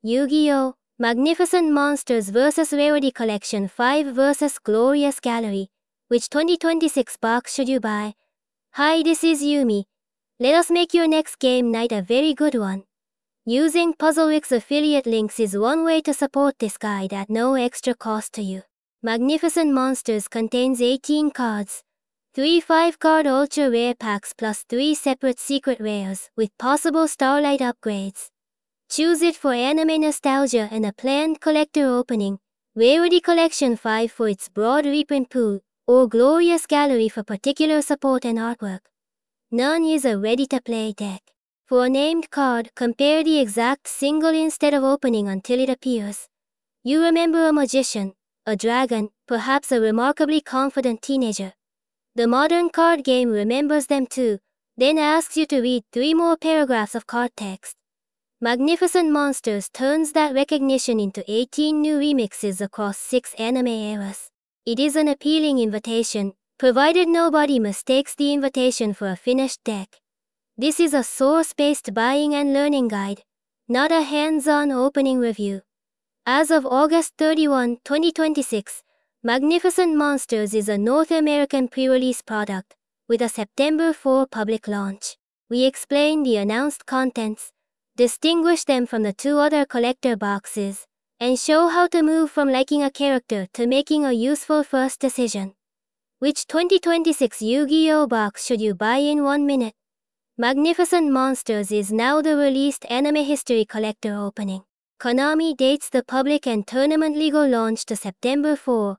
Yu-Gi-Oh! Magnificent Monsters vs. Rarity Collection 5 vs. Glorious Gallery. Which 2026 box should you buy? Hi, this is Yumi. Let us make your next game night a very good one. Using Puzzlewix affiliate links is one way to support this guide at no extra cost to you. Magnificent Monsters contains 18 cards, 3 5-card ultra rare packs plus 3 separate secret rares with possible Starlight upgrades. Choose it for anime nostalgia and a planned collector opening, Rarity Collection 5 for its broad reprint pool, or Glorious Gallery for particular support and artwork. None is a ready-to-play deck. For a named card, compare the exact single instead of opening until it appears. You remember a magician, a dragon, perhaps a remarkably confident teenager. The modern card game remembers them too, then asks you to read 3 more paragraphs of card text. Magnificent Monsters turns that recognition into 18 new remixes across 6 anime eras. It is an appealing invitation, provided nobody mistakes the invitation for a finished deck. This is a source-based buying and learning guide, not a hands-on opening review. As of August 31, 2026, Magnificent Monsters is a North American pre-release product, with a September 4 public launch. We explain the announced contents, distinguish them from the 2 other collector boxes, and show how to move from liking a character to making a useful first decision. Which 2026 Yu-Gi-Oh! Box should you buy in 1 minute? Magnificent Monsters is now the released anime history collector opening. Konami dates the public and tournament legal launch to September 4,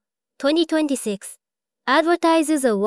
2026, advertises a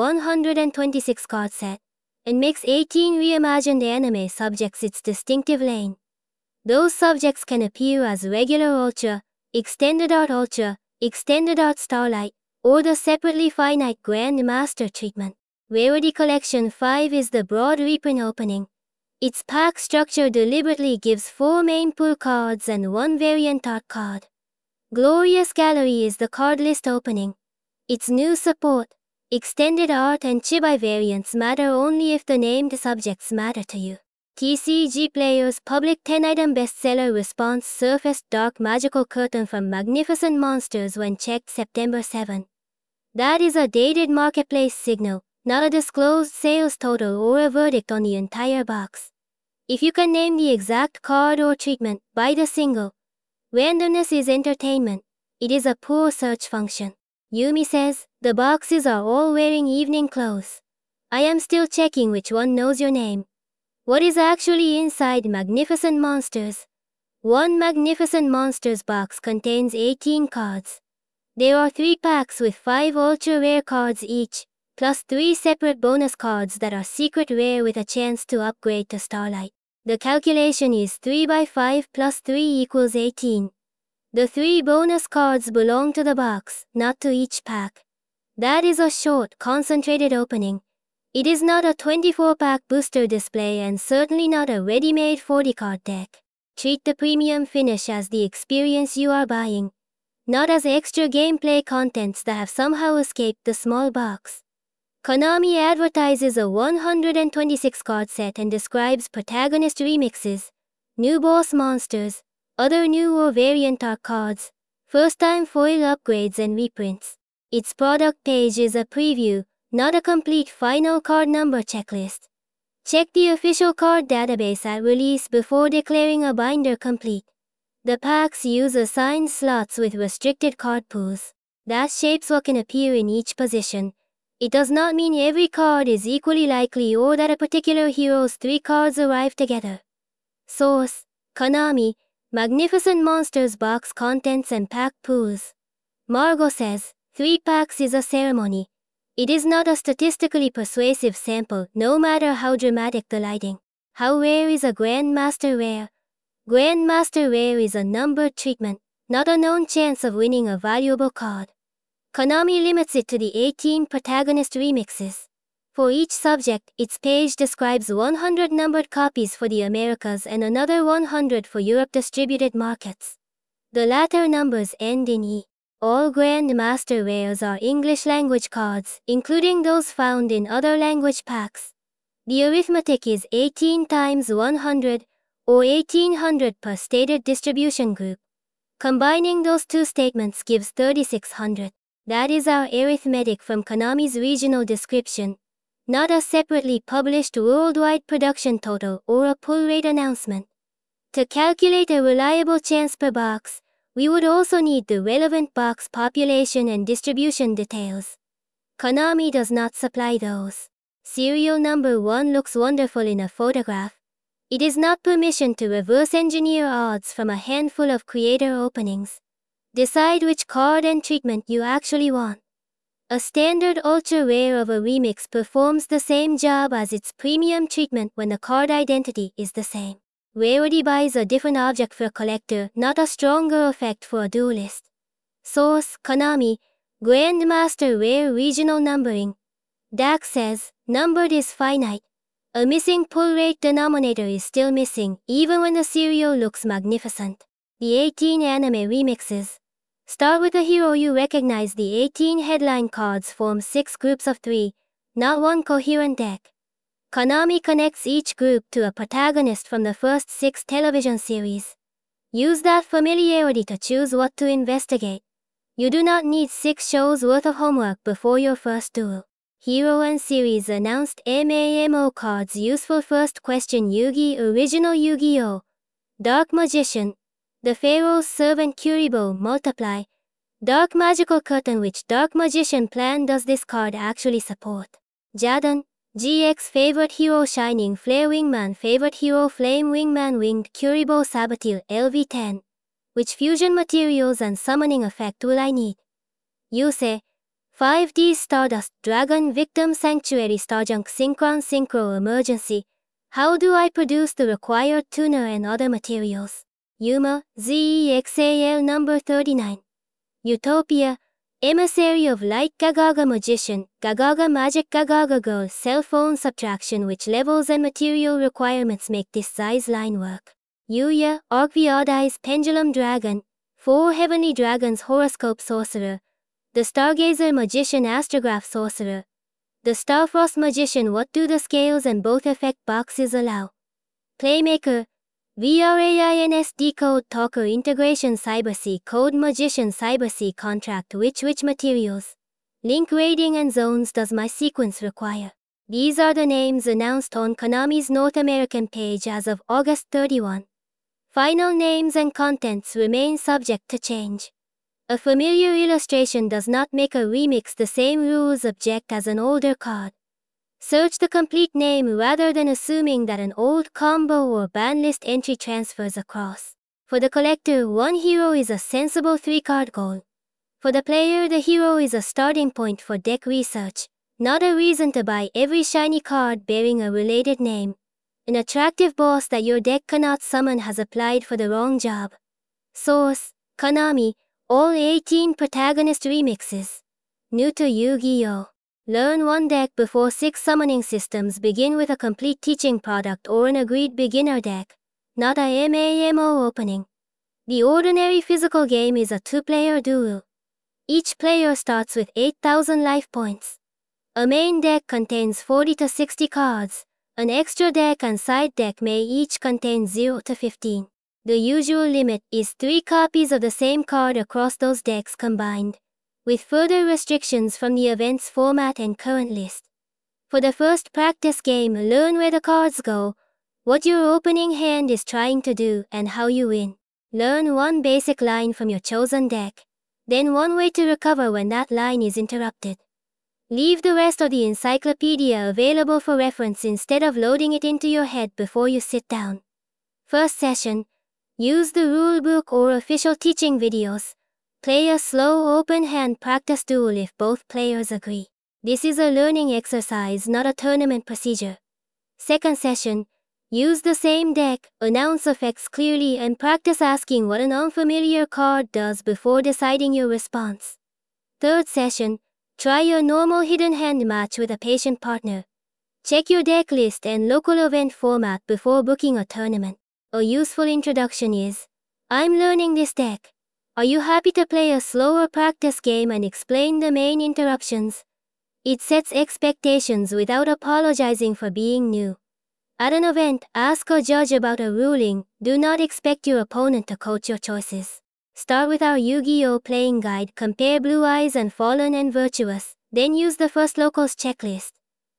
126 card set, and makes 18 reimagined anime subjects its distinctive lane. Those subjects can appear as regular Ultra, Extended Art Ultra, Extended Art Starlight, or the separately finite Grand Master treatment. Rarity Collection 5 is the broad reprint opening. Its pack structure deliberately gives 4 main pool cards and 1 variant art card. Glorious Gallery is the card list opening. Its new support, Extended Art and Chibi variants matter only if the named subjects matter to you. TCG Player's public 10-item bestseller response surfaced Dark Magical Curtain from Magnificent Monsters when checked September 7. That is a dated marketplace signal, not a disclosed sales total or a verdict on the entire box. If you can name the exact card or treatment, buy the single. Randomness is entertainment. It is a poor search function. Yumi says, the boxes are all wearing evening clothes. I am still checking which one knows your name. What is actually inside Magnificent Monsters? One Magnificent Monsters box contains 18 cards. There are 3 packs with 5 ultra rare cards each, plus 3 separate bonus cards that are secret rare with a chance to upgrade to Starlight. The calculation is 3 by 5 plus 3 equals 18. The 3 bonus cards belong to the box, not to each pack. That is a short, concentrated opening. It is not a 24-pack booster display and certainly not a ready-made 40-card deck. Treat the premium finish as the experience you are buying, not as extra gameplay contents that have somehow escaped the small box. Konami advertises a 126-card set and describes protagonist remixes, new boss monsters, other new or variant art cards, first-time foil upgrades and reprints. Its product page is a preview, not a complete final card number checklist. Check the official card database at release before declaring a binder complete. The packs use assigned slots with restricted card pools. That shapes what can appear in each position. It does not mean every card is equally likely or that a particular hero's 3 cards arrive together. Source: Konami, Magnificent Monsters box contents and pack pools. Margo says, 3 packs is a ceremony. It is not a statistically persuasive sample, no matter how dramatic the lighting. How rare is a Grand Master Rare? Grand Master Rare is a numbered treatment, not a known chance of winning a valuable card. Konami limits it to the 18 protagonist remixes. For each subject, its page describes 100 numbered copies for the Americas and another 100 for Europe distributed markets. The latter numbers end in E. All Grand Master Rares are English language cards, including those found in other language packs. The arithmetic is 18 times 100, or 1800 per stated distribution group. Combining those two statements gives 3600. That is our arithmetic from Konami's regional description, not a separately published worldwide production total or a pull rate announcement. To calculate a reliable chance per box, we would also need the relevant box population and distribution details. Konami does not supply those. Serial number 1 looks wonderful in a photograph. It is not permission to reverse engineer odds from a handful of creator openings. Decide which card and treatment you actually want. A standard ultra rare of a remix performs the same job as its premium treatment when the card identity is the same. Rarity buys a different object for a collector, not a stronger effect for a duelist. Source: Konami, Grandmaster Rare Regional Numbering. DAC says, numbered is finite. A missing pull rate denominator is still missing, even when the serial looks magnificent. The 18 anime remixes. Start with a hero you recognize. The 18 headline cards form 6 groups of 3, not one coherent deck. Konami connects each group to a protagonist from the first 6 television series. Use that familiarity to choose what to investigate. You do not need 6 shows worth of homework before your first duel. Hero and series announced MAMO cards. Useful first question: Yugi Original Yu-Gi-Oh! Dark Magician, the Pharaoh's Servant Kuriboh Multiply, Dark Magical Curtain. Which Dark Magician plan does this card actually support? Jadon, GX Favorite Hero Shining Flare Wingman Favorite Hero Flame Wingman Winged Kuriboh Sabatil LV10. Which fusion materials and summoning effect will I need? Yusei, 5D Stardust Dragon Victim Sanctuary Starjunk Synchro Emergency. How do I produce the required tuner and other materials? Yuma, ZEXAL number 39. Utopia, Emissary of Light Gagaga Magician, Gagaga Magic Gagaga Girl Cell Phone Subtraction. Which levels and material requirements make this size line work? Yuya, Arcviadai's Pendulum Dragon, 4 Heavenly Dragons Horoscope Sorcerer, the Stargazer Magician Astrograph Sorcerer, the Starfrost Magician. What do the scales and both effect boxes allow? Playmaker, VRAINS Decode Talker Integration CyberC Code Magician CyberC Contract. Which materials, link rating and zones does my sequence require? These are the names announced on Konami's North American page as of August 31. Final names and contents remain subject to change. A familiar illustration does not make a remix. The same rules object as an older card. Search the complete name rather than assuming that an old combo or ban list entry transfers across. For the collector, one hero is a sensible 3-card goal. For the player, the hero is a starting point for deck research, not a reason to buy every shiny card bearing a related name. An attractive boss that your deck cannot summon has applied for the wrong job. Source: Konami, all 18 protagonist remixes. New to Yu-Gi-Oh! Learn one deck before 6 summoning systems. Begin with a complete teaching product or an agreed beginner deck, not a MAMO opening. The ordinary physical game is a 2-player duel. Each player starts with 8,000 life points. A main deck contains 40 to 60 cards. An extra deck and side deck may each contain 0 to 15. The usual limit is 3 copies of the same card across those decks combined, with further restrictions from the event's format and current list. For the first practice game, learn where the cards go, what your opening hand is trying to do, and how you win. Learn one basic line from your chosen deck, then one way to recover when that line is interrupted. Leave the rest of the encyclopedia available for reference instead of loading it into your head before you sit down. First session, use the rulebook or official teaching videos. Play a slow open hand practice duel if both players agree. This is a learning exercise, not a tournament procedure. Second session, use the same deck, announce effects clearly, and practice asking what an unfamiliar card does before deciding your response. Third session, try your normal hidden hand match with a patient partner. Check your deck list and local event format before booking a tournament. A useful introduction is, I'm learning this deck. Are you happy to play a slower practice game and explain the main interruptions? It sets expectations without apologizing for being new. At an event, ask or judge about a ruling. Do not expect your opponent to coach your choices. Start with our Yu-Gi-Oh! Playing guide, compare Blue Eyes and Fallen and Virtuous, then use the first locals checklist.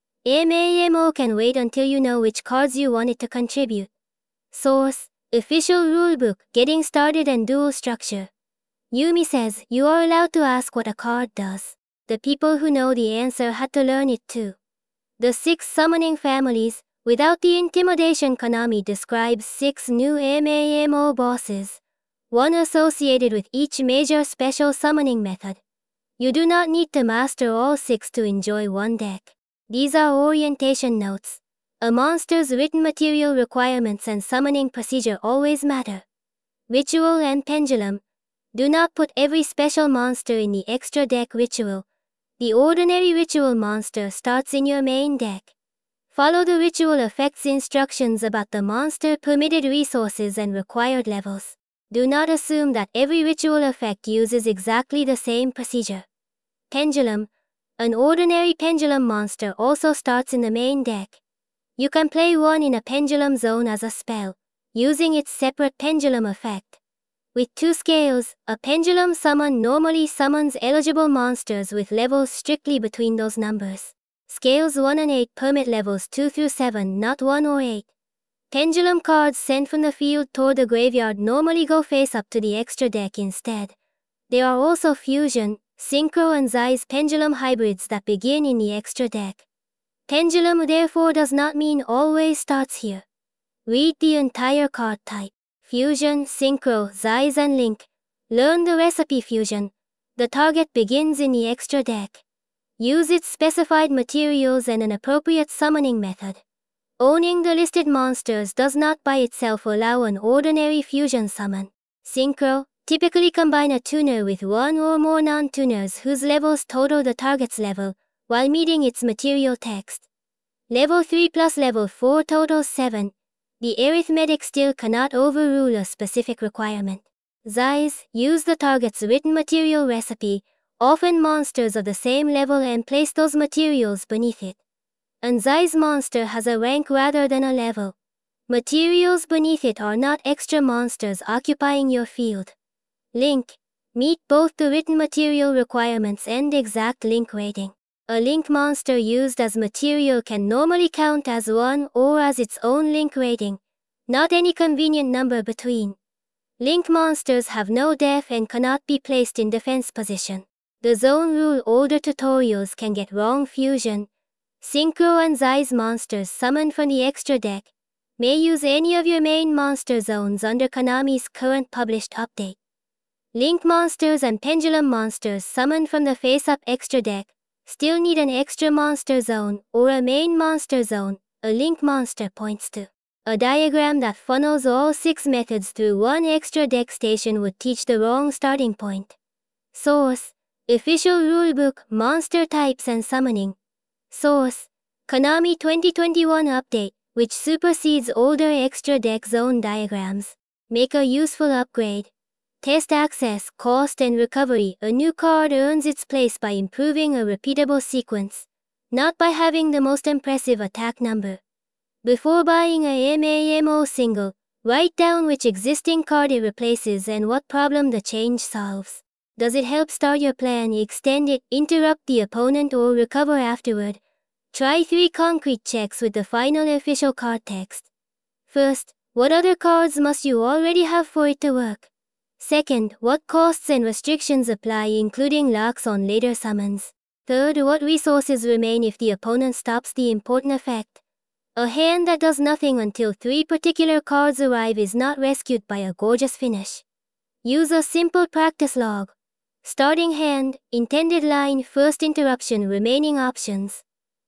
MAMO can wait until you know which cards you want it to contribute. Source: Official Rulebook, Getting Started and Dual Structure. Yumi says, you are allowed to ask what a card does. The people who know the answer had to learn it too. The 6 summoning families. Without the intimidation, Konami describes 6 new MAMO bosses, one associated with each major special summoning method. You do not need to master all 6 to enjoy one deck. These are orientation notes. A monster's written material requirements and summoning procedure always matter. Ritual and Pendulum. Do not put every special monster in the extra deck ritual. The ordinary ritual monster starts in your main deck. Follow the ritual effects instructions about the monster permitted resources and required levels. Do not assume that every ritual effect uses exactly the same procedure. Pendulum. An ordinary pendulum monster also starts in the main deck. You can play one in a pendulum zone as a spell, using its separate pendulum effect. With 2 scales, a pendulum summon normally summons eligible monsters with levels strictly between those numbers. Scales 1 and 8 permit levels 2 through 7, not 1 or 8. Pendulum cards sent from the field toward the graveyard normally go face up to the extra deck instead. There are also Fusion, Synchro and Zai's pendulum hybrids that begin in the extra deck. Pendulum therefore does not mean always starts here. Read the entire card type. Fusion, Synchro, Zai's and Link. Learn the recipe Fusion. The target begins in the extra deck. Use its specified materials and an appropriate summoning method. Owning the listed monsters does not by itself allow an ordinary fusion summon. Synchro. Typically combine a tuner with 1 or more non-tuners whose levels total the target's level, while meeting its material text. Level 3 plus level 4 totals 7. The arithmetic still cannot overrule a specific requirement. Zai's. Use the target's written material recipe, often monsters of the same level, and place those materials beneath it. And Zai's monster has a rank rather than a level. Materials beneath it are not extra monsters occupying your field. Link. Meet both the written material requirements and exact link rating. A link monster used as material can normally count as 1 or as its own link rating, not any convenient number between. Link monsters have no def and cannot be placed in defense position. The zone rule older tutorials can get wrong. Fusion, Synchro and Zai's monsters summoned from the extra deck may use any of your main monster zones under Konami's current published update. Link monsters and pendulum monsters summoned from the face-up extra deck still need an extra monster zone or a main monster zone. A link monster points to a diagram that funnels all 6 methods through one extra deck station would teach the wrong starting point. Source: Official Rulebook, Monster Types and Summoning. Source: Konami 2021 update, which supersedes older extra deck zone diagrams. Make a useful upgrade. Test access, cost and recovery. A new card earns its place by improving a repeatable sequence, not by having the most impressive attack number. Before buying a MAMO single, write down which existing card it replaces and what problem the change solves. Does it help start your plan, extend it, interrupt the opponent, or recover afterward? Try 3 concrete checks with the final official card text. First, what other cards must you already have for it to work? Second, what costs and restrictions apply, including locks on later summons? Third, what resources remain if the opponent stops the important effect? A hand that does nothing until 3 particular cards arrive is not rescued by a gorgeous finish. Use a simple practice log. Starting hand, intended line, first interruption, remaining options.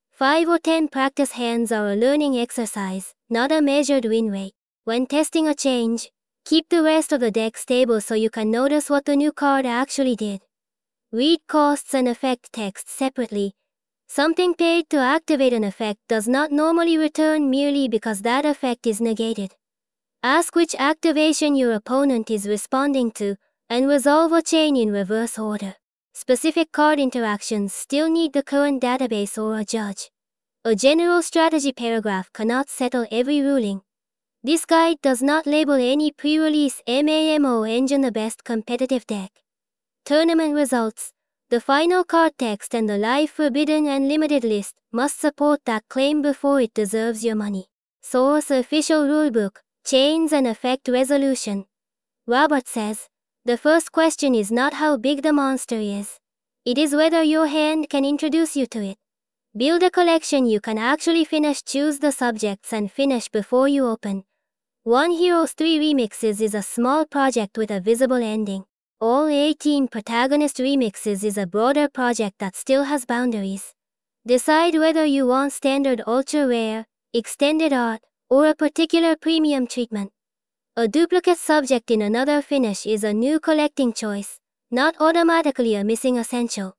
5 or 10 practice hands are a learning exercise, not a measured win rate. When testing a change, keep the rest of the deck stable so you can notice what the new card actually did. Read costs and effect text separately. Something paid to activate an effect does not normally return merely because that effect is negated. Ask which activation your opponent is responding to, and resolve a chain in reverse order. Specific card interactions still need the current database or a judge. A general strategy paragraph cannot settle every ruling. This guide does not label any pre-release MAMO engine the best competitive deck. Tournament results, the final card text and the live forbidden and limited list must support that claim before it deserves your money. Source: Official Rulebook, Chains and Effect Resolution. Robert says, the first question is not how big the monster is. It is whether your hand can introduce you to it. Build a collection you can actually finish. Choose the subjects and finish before you open. One Heroes 3 Remixes is a small project with a visible ending. All 18 Protagonist Remixes is a broader project that still has boundaries. Decide whether you want standard ultra rare, extended art, or a particular premium treatment. A duplicate subject in another finish is a new collecting choice, not automatically a missing essential.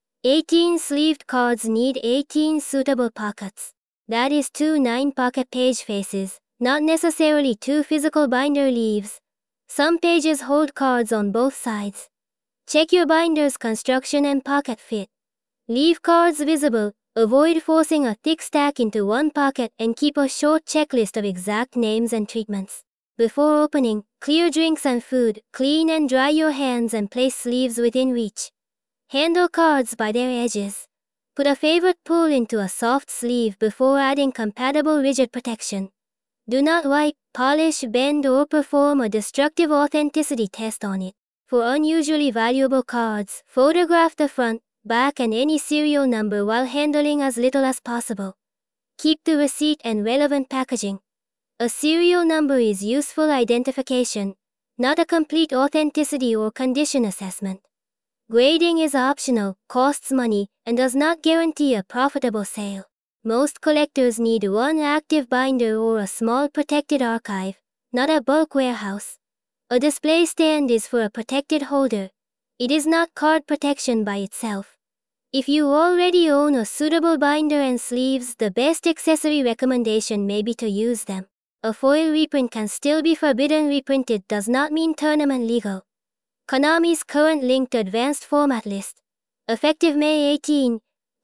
18 sleeved cards need 18 suitable pockets. That is 2 9-pocket page faces, not necessarily 2 physical binder leaves. Some pages hold cards on both sides. Check your binder's construction and pocket fit. Leave cards visible, avoid forcing a thick stack into one pocket, and keep a short checklist of exact names and treatments. Before opening, clear drinks and food, clean and dry your hands and place sleeves within reach. Handle cards by their edges. Put a favorite pull into a soft sleeve before adding compatible rigid protection. Do not wipe, polish, bend, or perform a destructive authenticity test on it. For unusually valuable cards, photograph the front, back, and any serial number while handling as little as possible. Keep the receipt and relevant packaging. A serial number is useful identification, not a complete authenticity or condition assessment. Grading is optional, costs money, and does not guarantee a profitable sale. Most collectors need one active binder or a small protected archive, not a bulk warehouse. A display stand is for a protected holder. It is not card protection by itself. If you already own a suitable binder and sleeves, the best accessory recommendation may be to use them. A foil reprint can still be forbidden. Reprinted does not mean tournament legal. Konami's current linked advanced format list, effective May 18,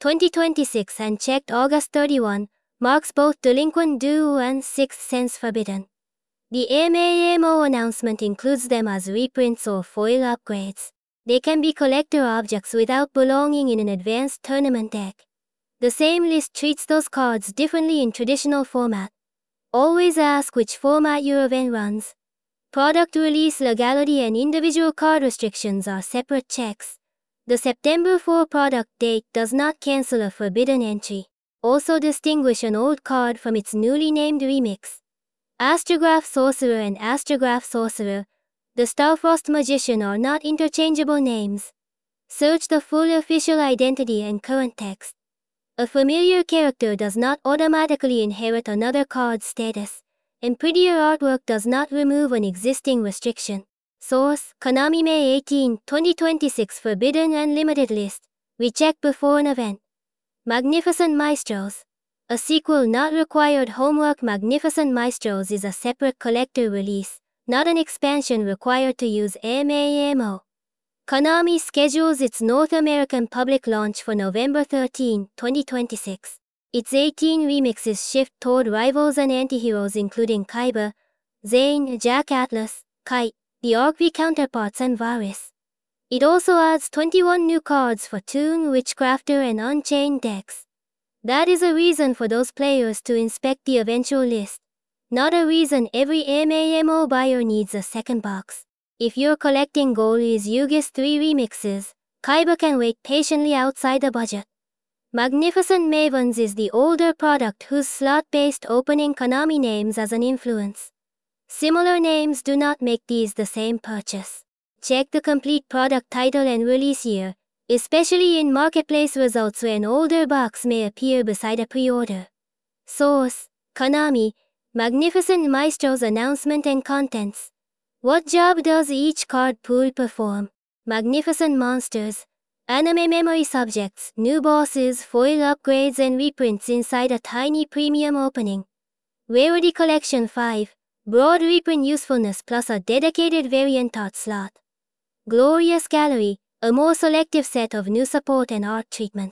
2026 and checked August 31, marks both Delinquent Duo and Sixth Sense forbidden. The MAMO announcement includes them as reprints or foil upgrades. They can be collector objects without belonging in an advanced tournament deck. The same list treats those cards differently in traditional format. Always ask which format your event runs. Product release legality and individual card restrictions are separate checks. The September 4 product date does not cancel a forbidden entry. Also distinguish an old card from its newly named remix. Astrograph Sorcerer and Astrograph Sorcerer, the Starfrost Magician are not interchangeable names. Search the full official identity and current text. A familiar character does not automatically inherit another card's status, and prettier artwork does not remove an existing restriction. Source: Konami May 18, 2026 Forbidden and Limited List. Recheck before an event. Magnificent Maestros. A sequel not required. Homework. Magnificent Maestros is a separate collector release, not an expansion required to use MAMO. Konami schedules its North American public launch for November 13, 2026. Its 18 remixes shift toward rivals and antiheroes including Kaiba, Zane, Jack Atlas, Kite, the Arc-V counterparts, and Varys. It also adds 21 new cards for Toon, Witchcrafter, and Unchained decks. That is a reason for those players to inspect the eventual list, not a reason every MAMO buyer needs a second box. If your collecting goal is Yu-Gi-Oh! 3 remixes, Kaiba can wait patiently outside the budget. Magnificent Mavens is the older product whose slot-based opening Konami names as an influence. Similar names do not make these the same purchase. Check the complete product title and release year, especially in marketplace results where an older box may appear beside a pre-order. Source: Konami, Magnificent Maestros announcement and contents. What job does each card pool perform? Magnificent Monsters, anime memory subjects, new bosses, foil upgrades, and reprints inside a tiny premium opening. Rarity Collection 5, broad reprint usefulness plus a dedicated variant art slot. Glorious Gallery, a more selective set of new support and art treatments.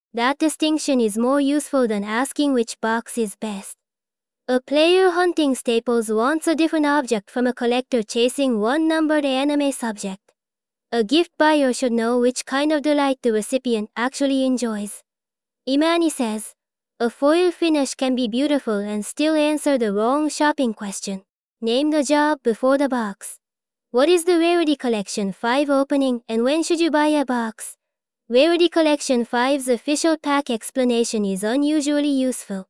That distinction is more useful than asking which box is best. A player hunting staples wants a different object from a collector chasing one numbered anime subject. A gift buyer should know which kind of delight the recipient actually enjoys. Imani says, a foil finish can be beautiful and still answer the wrong shopping question. Name the job before the box. What is the Rarity Collection 5 opening and when should you buy a box? Rarity Collection 5's official pack explanation is unusually useful.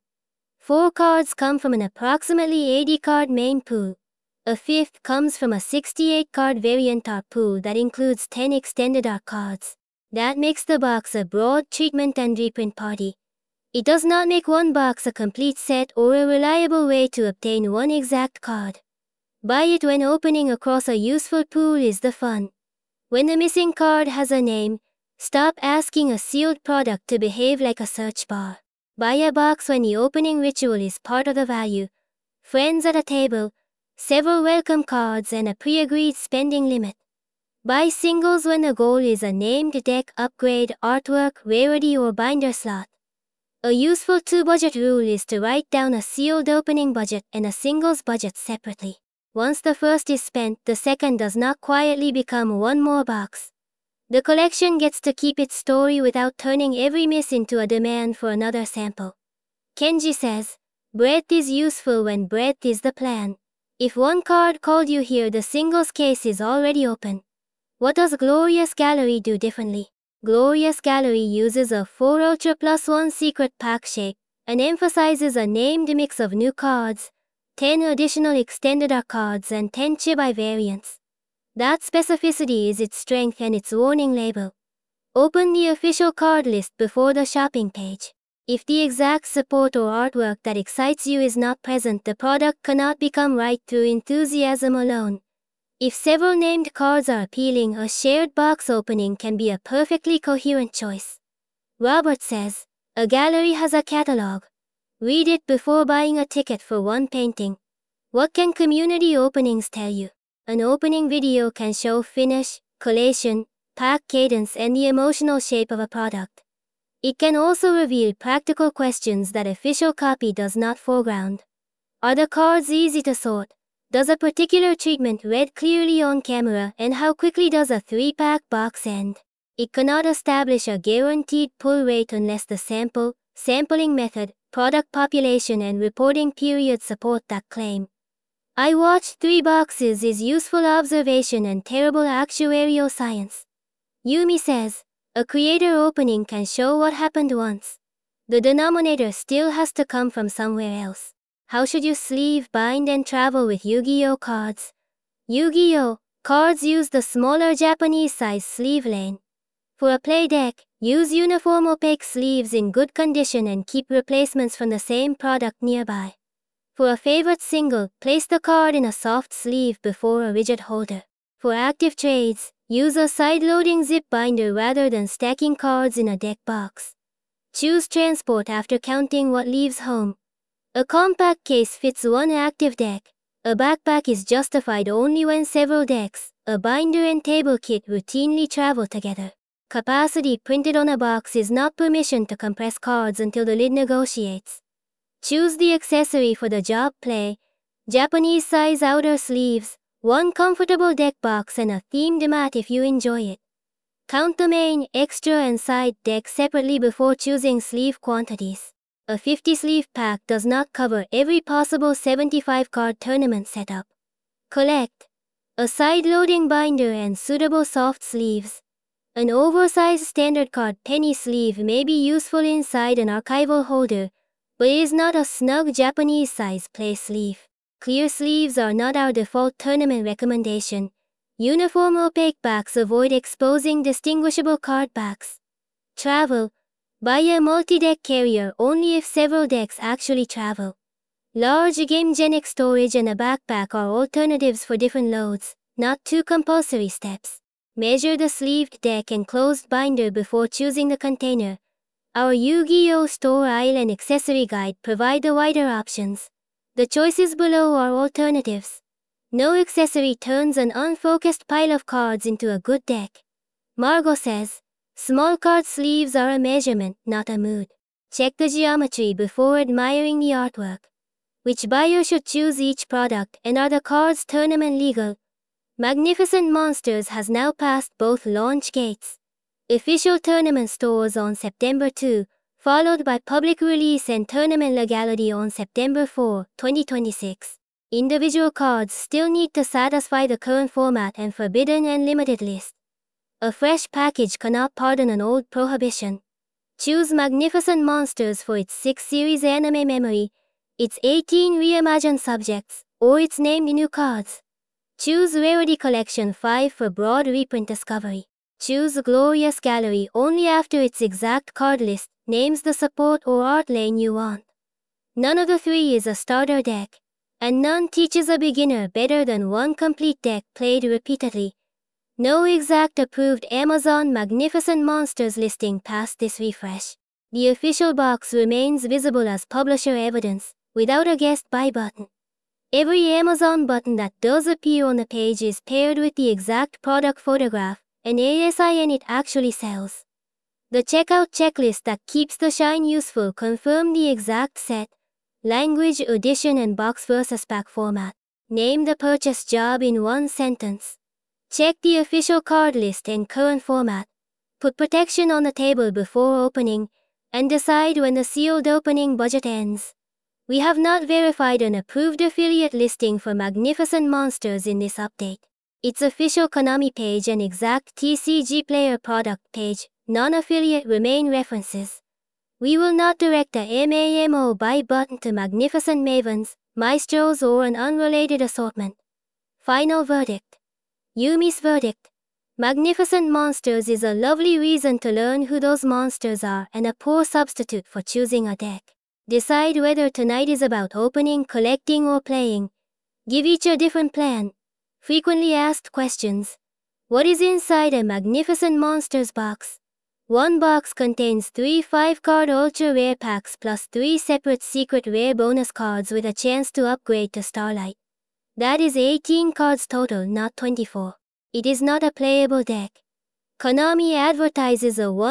4 cards come from an approximately 80 card main pool. A fifth comes from a 68 card variant art pool that includes 10 extended art cards. That makes the box a broad treatment and reprint party. It does not make one box a complete set or a reliable way to obtain one exact card. Buy it when opening across a useful pool is the fun. When the missing card has a name, stop asking a sealed product to behave like a search bar. Buy a box when the opening ritual is part of the value. Friends at a table, several welcome cards and a pre-agreed spending limit. Buy singles when the goal is a named deck upgrade, artwork, rarity or binder slot. A useful 2-budget rule is to write down a sealed opening budget and a singles budget separately. Once the first is spent, the second does not quietly become one more box. The collection gets to keep its story without turning every miss into a demand for another sample. Kenji says, breadth is useful when breadth is the plan. If one card called you here, the singles case is already open. What does Glorious Gallery do differently? Glorious Gallery uses a 4 Ultra plus 1 secret pack shape and emphasizes a named mix of new cards, 10 additional extended art cards and 10 Chibai variants. That specificity is its strength and its warning label. Open the official card list before the shopping page. If the exact support or artwork that excites you is not present, the product cannot become right through enthusiasm alone. If several named cards are appealing, a shared box opening can be a perfectly coherent choice. Robert says, a gallery has a catalog. Read it before buying a ticket for one painting. What can community openings tell you? An opening video can show finish, collation, pack cadence and the emotional shape of a product. It can also reveal practical questions that official copy does not foreground. Are the cards easy to sort? Does a particular treatment read clearly on camera, and how quickly does a 3-pack box end? It cannot establish a guaranteed pull rate unless the sampling method, product population and reporting period support that claim. I watched 3 boxes is useful observation and terrible actuarial science. Yumi says, a creator opening can show what happened once. The denominator still has to come from somewhere else. How should you sleeve, bind and travel with Yu-Gi-Oh cards? Yu-Gi-Oh cards use the smaller Japanese size sleeve lane. For a play deck, use uniform opaque sleeves in good condition and keep replacements from the same product nearby. For a favorite single, place the card in a soft sleeve before a rigid holder. For active trades, use a side-loading zip binder rather than stacking cards in a deck box. Choose transport after counting what leaves home. A compact case fits one active deck. A backpack is justified only when several decks, a binder and table kit routinely travel together. Capacity printed on a box is not permission to compress cards until the lid negotiates. Choose the accessory for the job play. Japanese size outer sleeves, one comfortable deck box and a themed mat if you enjoy it. Count the main, extra and side deck separately before choosing sleeve quantities. A 50 sleeve pack does not cover every possible 75 card tournament setup. Collect a side-loading binder and suitable soft sleeves. An oversized standard card penny sleeve may be useful inside an archival holder, but it is not a snug Japanese size play sleeve. Clear sleeves are not our default tournament recommendation. Uniform opaque backs avoid exposing distinguishable card backs. Travel. Buy a multi-deck carrier only if several decks actually travel. Large gamegenic storage and a backpack are alternatives for different loads, not 2 compulsory steps. Measure the sleeved deck and closed binder before choosing the container. Our Yu-Gi-Oh! Store aisle and accessory guide provide the wider options. The choices below are alternatives. No accessory turns an unfocused pile of cards into a good deck. Margot says, Small card sleeves are a measurement, not a mood. Check the geometry before admiring the artwork. Which buyer should choose each product, and are the cards tournament legal? Magnificent Monsters has now passed both launch gates. Official tournament stores on September 2, followed by public release and tournament legality on September 4, 2026. Individual cards still need to satisfy the current format and forbidden and limited list. A fresh package cannot pardon an old prohibition. Choose Magnificent Monsters for its 6 series anime memory, its 18 reimagined subjects, or its named new cards. Choose Rarity Collection 5 for broad reprint discovery. Choose Glorious Gallery only after its exact card list names the support or art lane you want. None of the 3 is a starter deck, and none teaches a beginner better than one complete deck played repeatedly. No exact approved Amazon Magnificent Monsters listing past this refresh. The official box remains visible as publisher evidence, without a guest buy button. Every Amazon button that does appear on the page is paired with the exact product photograph, and ASIN it actually sells. The checkout checklist that keeps the shine useful confirm the exact set, language, edition, and box versus pack format. Name the purchase job in one sentence. Check the official card list and current format. Put protection on the table before opening, and decide when the sealed opening budget ends. We have not verified an approved affiliate listing for Magnificent Monsters in this update. Its official Konami page and exact TCG Player product page, non-affiliate remain references. We will not direct a MAMO buy button to Magnificent Mavens, Maestros, or an unrelated assortment. Final verdict. Yumi's verdict. Magnificent Monsters is a lovely reason to learn who those monsters are and a poor substitute for choosing a deck. Decide whether tonight is about opening, collecting, or playing. Give each a different plan. Frequently asked questions. What is inside a Magnificent Monsters box? One box contains 3 5-card ultra rare packs plus 3 separate secret rare bonus cards with a chance to upgrade to Starlight. That is 18 cards total, not 24. It is not a playable deck. Konami advertises a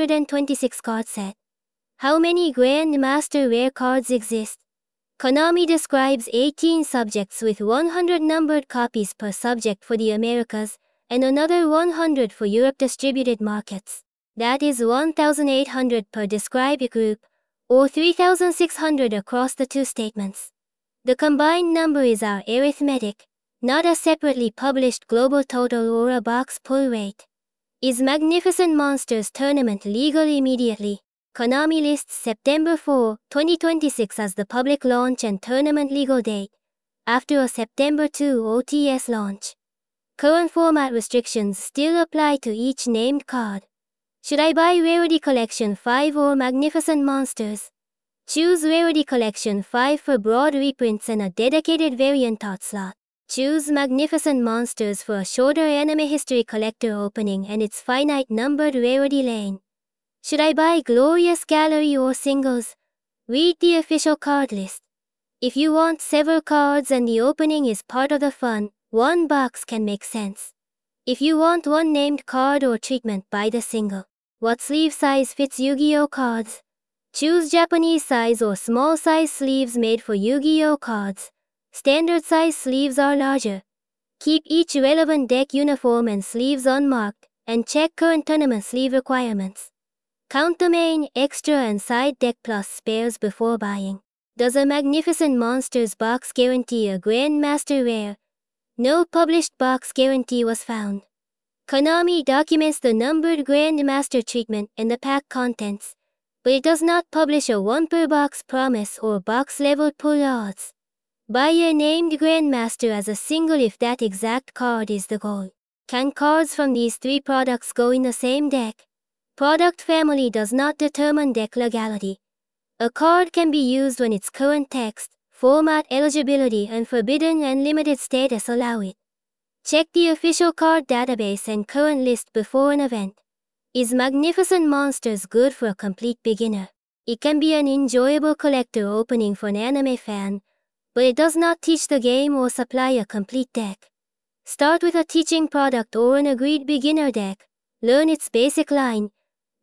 126 card set. How many Grandmaster rare cards exist? Konami describes 18 subjects with 100 numbered copies per subject for the Americas, and another 100 for Europe distributed markets. That is 1,800 per described group, or 3,600 across the 2 statements. The combined number is our arithmetic, not a separately published global total or a box pull rate. Is Magnificent Monsters tournament legal immediately? Konami lists September 4, 2026 as the public launch and tournament legal date, after a September 2 OTS launch. Current format restrictions still apply to each named card. Should I buy Rarity Collection 5 or Magnificent Monsters? Choose Rarity Collection 5 for broad reprints and a dedicated variant art slot. Choose Magnificent Monsters for a shorter anime history collector opening and its finite numbered rarity lane. Should I buy Glorious Gallery or singles? Read the official card list. If you want several cards and the opening is part of the fun, one box can make sense. If you want one named card or treatment, buy the single. What sleeve size fits Yu-Gi-Oh cards? Choose Japanese size or small size sleeves made for Yu-Gi-Oh cards. Standard size sleeves are larger. Keep each relevant deck uniform and sleeves unmarked, and check current tournament sleeve requirements. Count the main, extra, and side deck plus spares before buying. Does a Magnificent Monsters box guarantee a Grandmaster rare? No published box guarantee was found. Konami documents the numbered Grandmaster treatment and the pack contents, but it does not publish a 1 per box promise or box level pull odds. Buy a named Grandmaster as a single if that exact card is the goal. Can cards from these 3 products go in the same deck? Product family does not determine deck legality. A card can be used when its current text, format, eligibility, and forbidden and limited status allow it. Check the official card database and current list before an event. Is Magnificent Monsters good for a complete beginner? It can be an enjoyable collector opening for an anime fan, but it does not teach the game or supply a complete deck. Start with a teaching product or an agreed beginner deck, learn its basic line,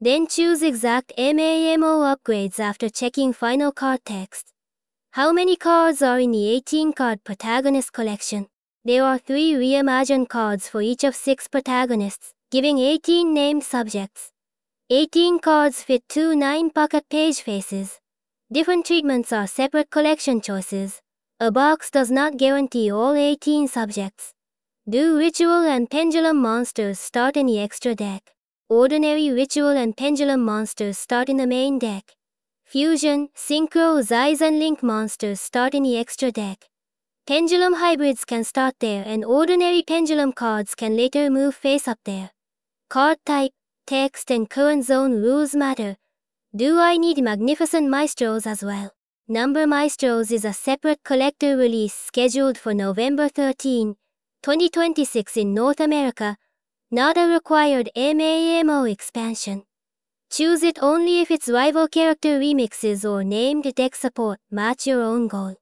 Then choose exact MAMO upgrades after checking final card text. How many cards are in the 18-card protagonist collection? There are 3 reimagined cards for each of 6 protagonists, giving 18 named subjects. 18 cards fit 2 9-pocket page faces. Different treatments are separate collection choices. A box does not guarantee all 18 subjects. Do Ritual and Pendulum monsters start in the extra deck? Ordinary Ritual and Pendulum monsters start in the main deck. Fusion, Synchro, Zeiss and Link monsters start in the extra deck. Pendulum hybrids can start there and ordinary pendulum cards can later move face up there. Card type, text and current zone rules matter. Do I need Magnificent Maestros as well? Number Maestros is a separate collector release scheduled for November 13, 2026 in North America, not a required MAMO expansion. Choose it only if its rival character remixes or named deck support match your own goal.